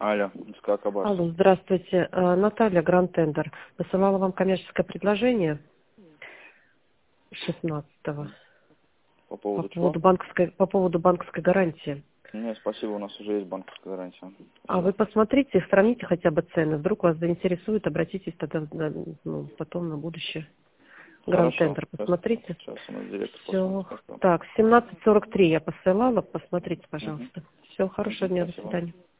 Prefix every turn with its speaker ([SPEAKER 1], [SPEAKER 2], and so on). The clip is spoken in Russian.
[SPEAKER 1] Алло, как Аббас?
[SPEAKER 2] Алло, здравствуйте. Наталья, Гранд Тендер. Высылала вам коммерческое предложение 16-го
[SPEAKER 1] По
[SPEAKER 2] по
[SPEAKER 1] поводу чего?
[SPEAKER 2] поводу банковской гарантии.
[SPEAKER 1] Нет, спасибо, у нас уже есть банковская гарантия.
[SPEAKER 2] А вы посмотрите, сравните хотя бы цены. Вдруг вас заинтересует, обратитесь тогда потом на будущее. Гранд
[SPEAKER 1] Хорошо.
[SPEAKER 2] Тендер, посмотрите.
[SPEAKER 1] Сейчас у нас директор
[SPEAKER 2] Все.
[SPEAKER 1] посмотрит.
[SPEAKER 2] Так, 17:43 я посылала, посмотрите,
[SPEAKER 1] Угу.
[SPEAKER 2] пожалуйста. Все, хорошего дня, до
[SPEAKER 1] Спасибо.
[SPEAKER 2] свидания.